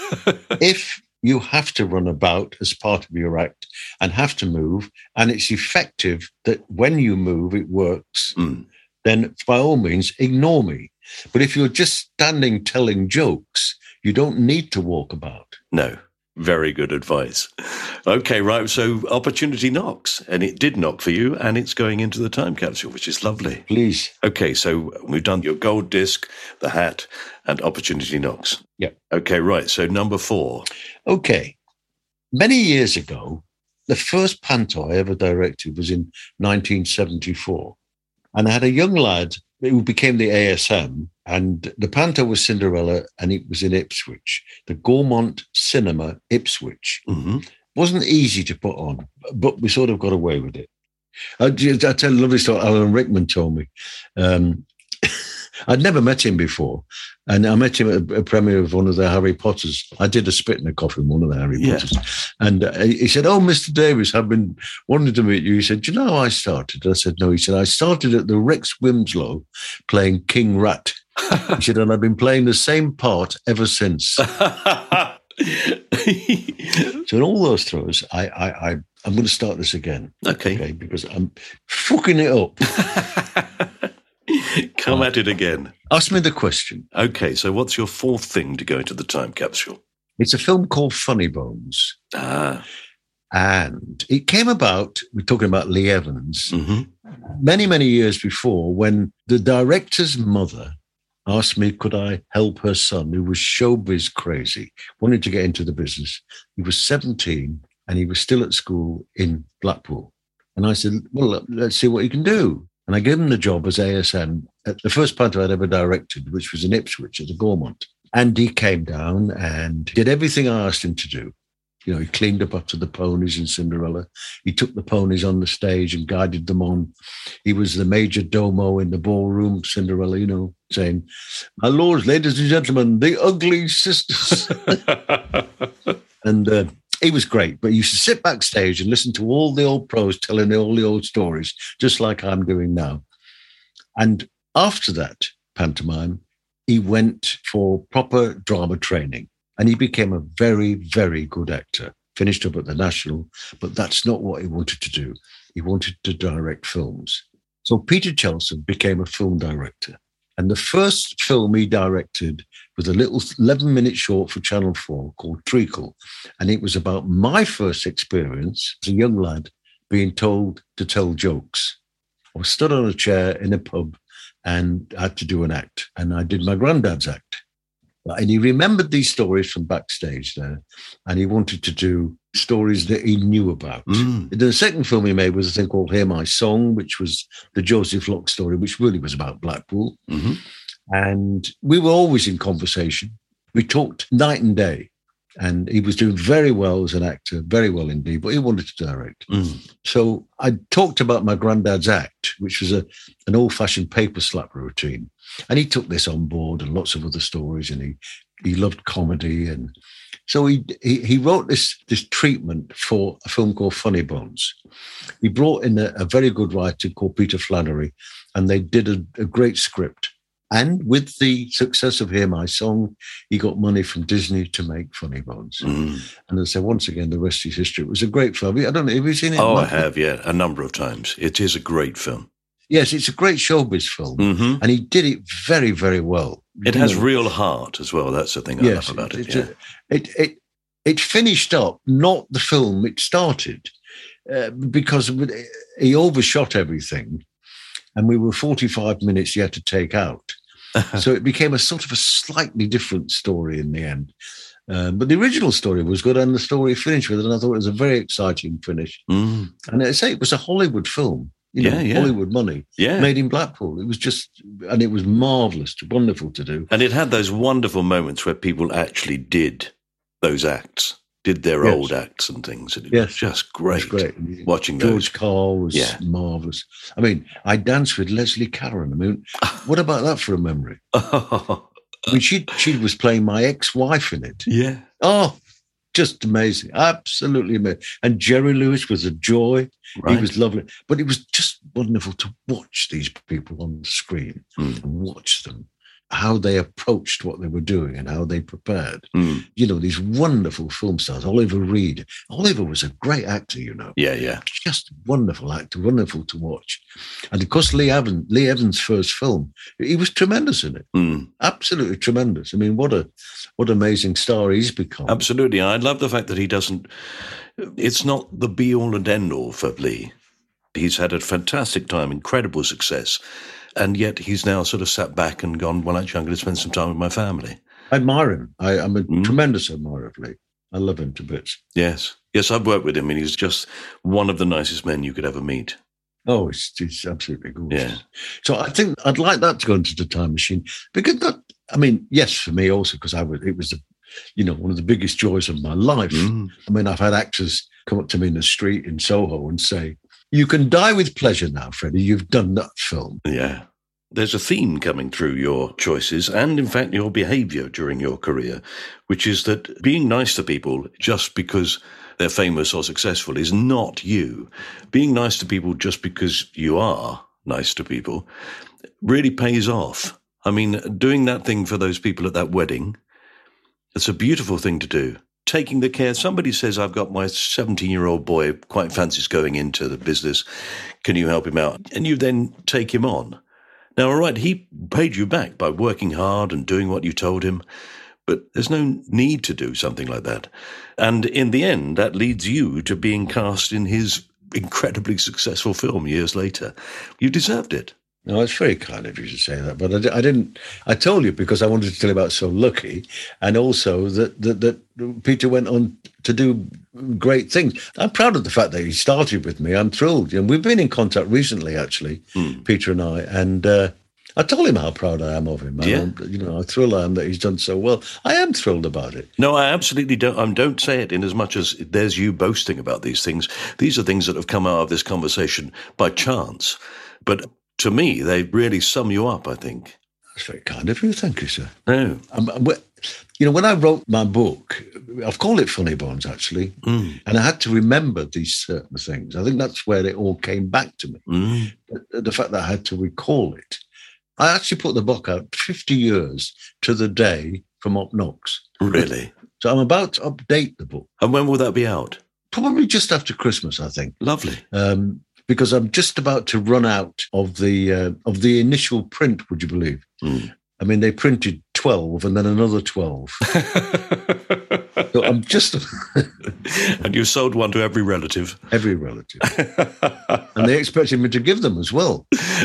Speaker 6: If you have to run about as part of your act and have to move, and it's effective that when you move, it works,
Speaker 5: mm.
Speaker 6: then by all means, ignore me. But if you're just standing telling jokes, you don't need to walk about.
Speaker 5: No. Very good advice. Okay, right. So opportunity knocks, and it did knock for you, and it's going into the time capsule, which is lovely.
Speaker 6: Please.
Speaker 5: Okay, so we've done your gold disc, the hat, and opportunity knocks.
Speaker 6: Yeah.
Speaker 5: Okay, right. So number four.
Speaker 6: Okay. Many years ago, the first panto I ever directed was in nineteen seventy-four. And I had a young lad who became the A S M, and the panto was Cinderella, and it was in Ipswich, the Gaumont Cinema, Ipswich.
Speaker 5: Mm-hmm.
Speaker 6: Wasn't easy to put on, but we sort of got away with it. I, I tell a lovely story. Alan Rickman told me. Um, I'd never met him before, and I met him at a premiere of one of the Harry Potters. I did a spit in a coffin, one of the Harry
Speaker 5: yes.
Speaker 6: Potters. And uh, he said, oh, Mister Davis, I've been wanting to meet you. He said, do you know how I started? I said, no. He said, I started at the Rex Wimslow playing King Rat. He said, and I've been playing the same part ever since. So in all those throws, I, I, I, I'm going to start this again.
Speaker 5: Okay.
Speaker 6: Okay, because I'm fucking it up.
Speaker 5: Come at it again.
Speaker 6: Ask me the question.
Speaker 5: Okay, so what's your fourth thing to go into the time capsule?
Speaker 6: It's a film called Funny Bones.
Speaker 5: Ah.
Speaker 6: And it came about, we're talking about Lee Evans,
Speaker 5: Mm-hmm.
Speaker 6: many, many years before, when the director's mother asked me, could I help her son, who was showbiz crazy, wanted to get into the business. He was seventeen and he was still at school in Blackpool. And I said, well, let's see what he can do. And I gave him the job as A S M at the first panto I'd ever directed, which was in Ipswich at the Gaumont. And he came down and did everything I asked him to do. You know, he cleaned up after the ponies in Cinderella. He took the ponies on the stage and guided them on. He was the major domo in the ballroom, Cinderella, you know, saying, my lords, ladies and gentlemen, the ugly sisters. And uh, he was great, but he used to sit backstage and listen to all the old pros telling all the old stories, just like I'm doing now. And after that pantomime, he went for proper drama training. And he became a very, very good actor, finished up at the National, but that's not what he wanted to do. He wanted to direct films. So Peter Chelson became a film director. And the first film he directed was a little eleven-minute short for Channel four called Treacle. And it was about my first experience as a young lad being told to tell jokes. I was stood on a chair in a pub and I had to do an act. And I did my granddad's act. And he remembered these stories from backstage there, and he wanted to do stories that he knew about. Mm. The second film he made was a thing called Hear My Song, which was the Joseph Locke story, which really was about Blackpool. Mm-hmm. And we were always in conversation. We talked night and day, and he was doing very well as an actor, very well indeed, but he wanted to direct. Mm. So I talked about my granddad's act, which was a, an old-fashioned paper slap routine. And he took this on board and lots of other stories, and he he loved comedy. And so he he, he wrote this, this treatment for a film called Funny Bones. He brought in a, a very good writer called Peter Flannery, and they did a, a great script. And with the success of Hear My Song, he got money from Disney to make Funny Bones. Mm. And as I say, once again, the rest is history. It was a great film. I don't know, have you seen it?
Speaker 5: Oh, I have, yeah, a number of times. It is a great film.
Speaker 6: Yes, it's a great showbiz film, mm-hmm. and he did it very, very well.
Speaker 5: It you has know. real heart as well. That's the thing I yes, love about it.
Speaker 6: It,
Speaker 5: yeah.
Speaker 6: a, it it it finished up not the film it started, uh, because he overshot everything, and we were forty-five minutes yet to take out. So it became a sort of a slightly different story in the end. Um, but the original story was good, and the story finished with it, and I thought it was a very exciting finish. Mm. And I say it was a Hollywood film. You know, yeah, yeah. Hollywood money, yeah. made in Blackpool. It was just, and it was marvellous, wonderful to do.
Speaker 5: And it had those wonderful moments where people actually did those acts, did their yes. old acts and things. And it yes. was just great, it was great. watching
Speaker 6: George
Speaker 5: those.
Speaker 6: George Carl was yeah. marvellous. I mean, I danced with Leslie Caron. I mean, what about that for a memory? I mean, she she was playing my ex-wife in it.
Speaker 5: Yeah.
Speaker 6: Oh, just amazing. Absolutely amazing. And Jerry Lewis was a joy. Right. He was lovely. But it was just wonderful to watch these people on the screen mm. and watch them, how they approached what they were doing and how they prepared. Mm. You know, these wonderful film stars. Oliver Reed. Oliver was a great actor, you know.
Speaker 5: Yeah, yeah.
Speaker 6: Just wonderful actor, wonderful to watch. And of course, Lee Evans, Lee Evans' first film, he was tremendous in it. Mm. Absolutely tremendous. I mean, what a what amazing star he's become.
Speaker 5: Absolutely. I love the fact that he doesn't, it's not the be-all and end-all for Lee. He's had a fantastic time, incredible success. And yet he's now sort of sat back and gone, well, actually, I'm going to spend some time with my family.
Speaker 6: I admire him. I, I'm a mm. tremendous admirer of Lee. I love him to bits.
Speaker 5: Yes. Yes, I've worked with him, and he's just one of the nicest men you could ever meet.
Speaker 6: Oh, it's, it's absolutely gorgeous.
Speaker 5: Yeah.
Speaker 6: So I think I'd like that to go into the time machine. Because, that, I mean, yes, for me also, because I was, it was, the, you know, one of the biggest joys of my life. Mm. I mean, I've had actors come up to me in the street in Soho and say, you can die with pleasure now, Freddie. You've done that film.
Speaker 5: Yeah. There's a theme coming through your choices and, in fact, your behaviour during your career, which is that being nice to people just because they're famous or successful is not you. Being nice to people just because you are nice to people really pays off. I mean, doing that thing for those people at that wedding, it's a beautiful thing to do. taking the care. Somebody says, I've got my seventeen-year-old boy, quite fancies going into the business. Can you help him out? And you then take him on. Now, all right, he paid you back by working hard and doing what you told him, but there's no need to do something like that. And in the end, that leads you to being cast in his incredibly successful film years later. You deserved it.
Speaker 6: No, it's very kind of you to say that, but I, I didn't. I told you because I wanted to tell you about So Lucky, and also that, that that Peter went on to do great things. I'm proud of the fact that he started with me. I'm thrilled. And we've been in contact recently, actually, mm. Peter and I, and uh, I told him how proud I am of him.
Speaker 5: Yeah.
Speaker 6: I'm, you know, how thrilled I am that he's done so well. I am thrilled about it.
Speaker 5: No, I absolutely don't. Um, don't say it in as much as there's you boasting about these things. These are things that have come out of this conversation by chance, but to me, they really sum you up, I think.
Speaker 6: That's very kind of you. Thank you, sir.
Speaker 5: No.
Speaker 6: Um, you know, when I wrote my book, I've called it Funny Bones, actually, mm. and I had to remember these certain things. I think that's where it all came back to me. Mm. The fact that I had to recall it. I actually put the book out fifty years to the day from Up Knox.
Speaker 5: Really?
Speaker 6: So I'm about to update the book.
Speaker 5: And when will that be out?
Speaker 6: Probably just after Christmas, I think.
Speaker 5: Lovely.
Speaker 6: Um, because I'm just about to run out of the uh, of the initial print, would you believe? Mm. I mean, they printed twelve and then another twelve. So I'm just...
Speaker 5: And you sold one to every relative?
Speaker 6: Every relative. And they expected me to give them as well.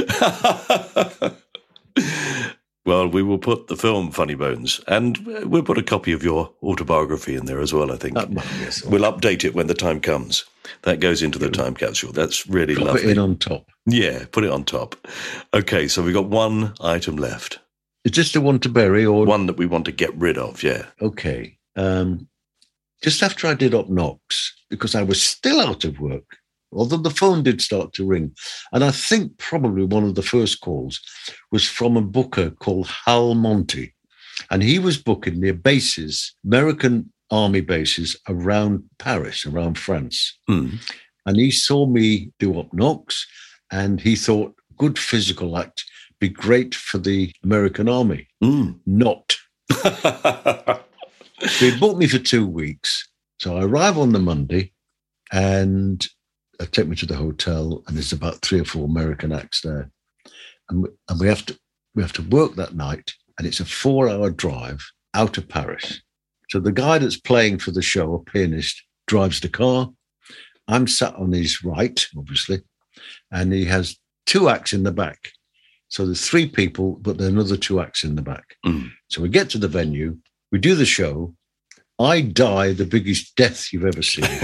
Speaker 5: Well, we will put the film Funny Bones, and we'll put a copy of your autobiography in there as well, I think. Uh, yes, we'll update it when the time comes. That goes into the time capsule. That's really
Speaker 6: Pop
Speaker 5: lovely.
Speaker 6: Put it in on top.
Speaker 5: Yeah, put it on top. Okay, so we've got one item left.
Speaker 6: Is this the one to bury? Or
Speaker 5: one that we want to get rid of, yeah.
Speaker 6: Okay. Um, just after I did Up Knox, because I was still out of work, although the phone did start to ring. And I think probably one of the first calls was from a booker called Hal Monty. And he was booking the bases, American army bases around Paris, around France. Mm. And he saw me do Up Knox, and he thought, good physical act, be great for the American army. Mm. Not. So he booked me for two weeks. So I arrive on the Monday, and they take me to the hotel, and there's about three or four American acts there, and we, and we have to we have to work that night, and it's a four-hour drive out of Paris. So the guy that's playing for the show, a pianist, drives the car. I'm sat on his right, obviously, and he has two acts in the back. So there's three people, but there are another two acts in the back. Mm. So we get to the venue, we do the show. I die the biggest death you've ever seen.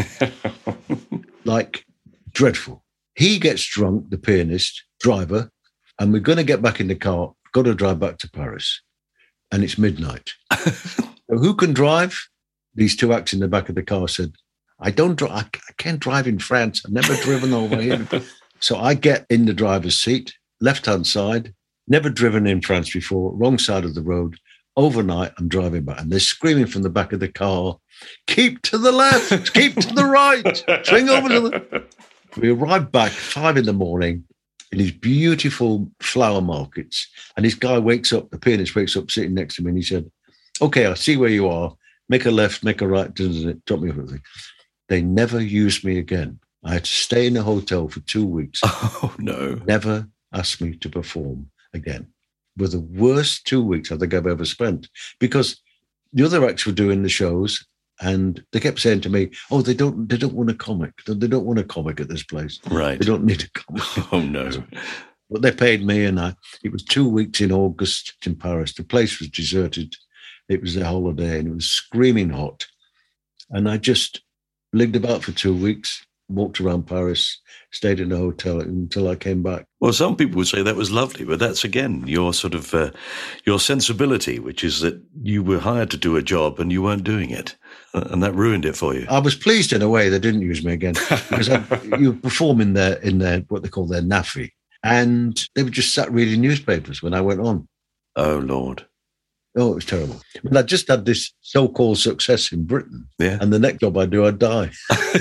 Speaker 6: Like, dreadful. He gets drunk, the pianist, driver, and we're going to get back in the car, got to drive back to Paris. And it's midnight. So who can drive? These two acts in the back of the car said, I don't drive, I can't drive in France. I've never driven over here. So I get in the driver's seat, left-hand side, never driven in France before, wrong side of the road. Overnight, I'm driving back, and they're screaming from the back of the car, keep to the left, keep to the right, swing over to the... We arrived back five in the morning in these beautiful flower markets, and this guy wakes up, the pianist wakes up sitting next to me, and he said, okay, I see where you are, make a left, make a right, drop me over. They never used me again. I had to stay in a hotel for two weeks.
Speaker 5: Oh, no.
Speaker 6: Never asked me to perform again. Were the worst two weeks I think I've ever spent, because the other acts were doing the shows, and they kept saying to me, "Oh, they don't, they don't want a comic. They don't want a comic at this place.
Speaker 5: Right?
Speaker 6: They don't need a comic."
Speaker 5: Oh no!
Speaker 6: But they paid me, and I. It was two weeks in August in Paris. The place was deserted. It was a holiday, and it was screaming hot. And I just lived about for two weeks. Walked around Paris, stayed in a hotel until I came back.
Speaker 5: Well, some people would say that was lovely, but that's, again, your sort of, uh, your sensibility, which is that you were hired to do a job and you weren't doing it. And that ruined it for you.
Speaker 6: I was pleased in a way they didn't use me again, because I, you perform in their, in their, what they call their naffy. And they were just sat reading newspapers when I went on.
Speaker 5: Oh, Lord.
Speaker 6: Oh, it was terrible. And I just had this so-called success in Britain.
Speaker 5: Yeah.
Speaker 6: And the next job I do, I'd die.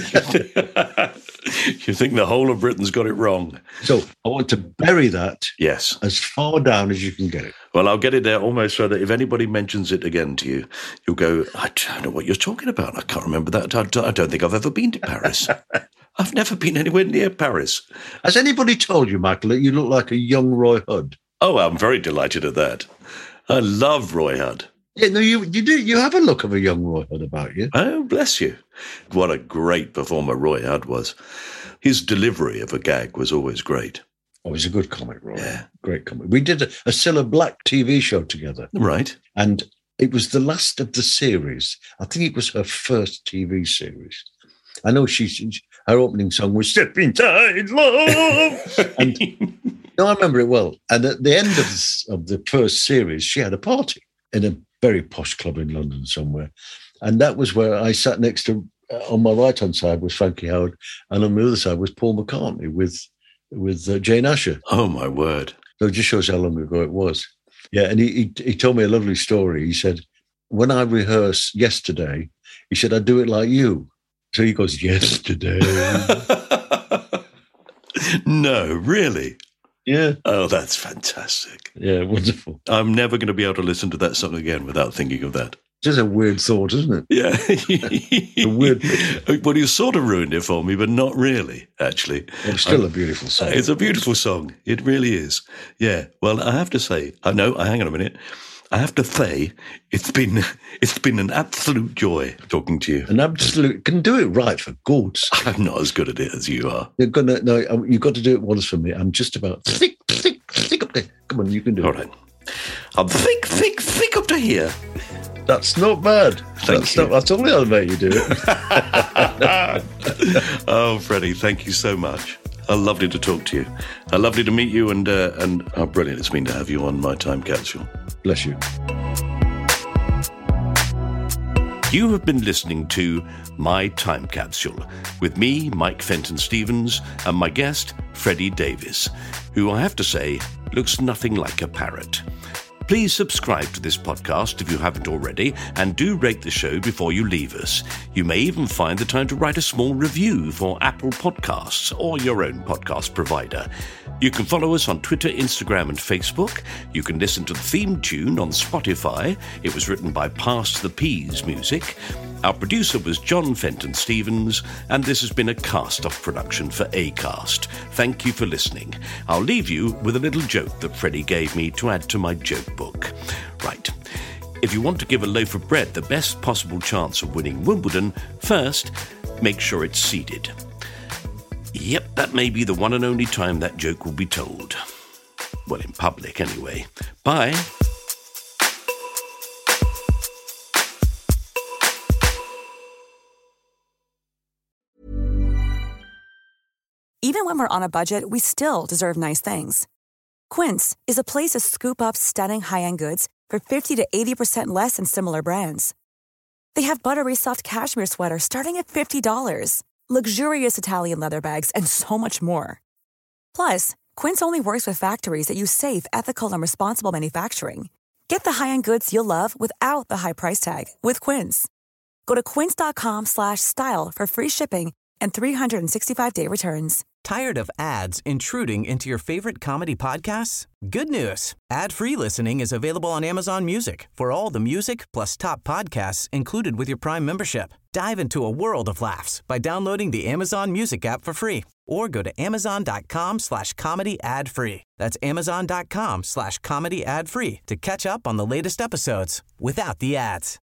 Speaker 5: You think the whole of Britain's got it wrong.
Speaker 6: So I want to bury that
Speaker 5: Yes.
Speaker 6: as far down as you can get it.
Speaker 5: Well, I'll get it there almost so that if anybody mentions it again to you, you'll go, I don't know what you're talking about. I can't remember that. I don't, I don't think I've ever been to Paris. I've never been anywhere near Paris.
Speaker 6: Has anybody told you, Michael, that you look like a young Roy Hudd?
Speaker 5: Oh, I'm very delighted at that. I love Roy Hudd.
Speaker 6: Yeah, no, you you do. You have a look of a young Roy Hudd about you.
Speaker 5: Oh, bless you. What a great performer Roy Hudd was. His delivery of a gag was always great.
Speaker 6: Oh, he's a good comic, Roy.
Speaker 5: Yeah.
Speaker 6: Great comic. We did a, a Cilla Black T V show together.
Speaker 5: Right.
Speaker 6: And it was the last of the series. I think it was her first T V series. I know she, she her opening song was Stepping Tide Love. And no, I remember it well. And at the end of, this, of the first series, she had a party in a very posh club in London somewhere. And that was where I sat next to, uh, on my right-hand side was Frankie Howerd, and on the other side was Paul McCartney with, with uh, Jane Asher.
Speaker 5: Oh, my word.
Speaker 6: So it just shows how long ago it was. Yeah, and he, he, he told me a lovely story. He said, when I rehearsed yesterday, he said, I do it like you. So he goes, yesterday.
Speaker 5: No, really?
Speaker 6: Yeah.
Speaker 5: Oh, that's fantastic.
Speaker 6: Yeah, wonderful.
Speaker 5: I'm never going to be able to listen to that song again without thinking of that.
Speaker 6: Just a weird thought, isn't it?
Speaker 5: Yeah.
Speaker 6: A weird.
Speaker 5: Well, you sort of ruined it for me, but not really, actually.
Speaker 6: It's still
Speaker 5: um,
Speaker 6: a beautiful song.
Speaker 5: It's a beautiful song. It really is. Yeah. Well, I have to say, I know, hang on a minute. I have to say, it's been it's been an absolute joy talking to you.
Speaker 6: An absolute, can do it right for God's sake.
Speaker 5: I'm not as good at it as you are.
Speaker 6: You're gonna no, you've got to do it once for me. I'm just about thick, thick, thick up there. Come on, you can do
Speaker 5: All
Speaker 6: it.
Speaker 5: right. I'm thick, thick, thick up to here.
Speaker 6: That's not bad.
Speaker 5: Thank
Speaker 6: that's
Speaker 5: you.
Speaker 6: Not, that's only I'll make you do it.
Speaker 5: Oh, Freddie, thank you so much. How lovely to talk to you. How lovely to meet you, and uh, and how brilliant it's been to have you on my time capsule.
Speaker 6: Bless you.
Speaker 5: You have been listening to My Time Capsule with me, Mike Fenton Stevens, and my guest, Freddie Davis, who I have to say looks nothing like a parrot. Please subscribe to this podcast if you haven't already, and do rate the show before you leave us. You may even find the time to write a small review for Apple Podcasts or your own podcast provider. You can follow us on Twitter, Instagram, and Facebook. You can listen to the theme tune on Spotify. It was written by Pass the Peas Music. Our producer was John Fenton Stevens, and this has been a cast-off production for Acast. Thank you for listening. I'll leave you with a little joke that Freddie gave me to add to my joke book. Right. If you want to give a loaf of bread the best possible chance of winning Wimbledon, first, make sure it's seeded. Yep, that may be the one and only time that joke will be told. Well, in public, anyway. Bye.
Speaker 9: Even when we're on a budget, we still deserve nice things. Quince is a place to scoop up stunning high-end goods for fifty to eighty percent less than similar brands. They have buttery soft cashmere sweaters starting at fifty dollars, luxurious Italian leather bags, and so much more. Plus, Quince only works with factories that use safe, ethical, and responsible manufacturing. Get the high-end goods you'll love without the high price tag with Quince. Go to quince.com slash style for free shipping and three sixty-five day returns.
Speaker 10: Tired of ads intruding into your favorite comedy podcasts? Good news. Ad-free listening is available on Amazon Music for all the music plus top podcasts included with your Prime membership. Dive into a world of laughs by downloading the Amazon Music app for free or go to amazon.com slash comedy ad free. That's amazon.com slash comedy ad free to catch up on the latest episodes without the ads.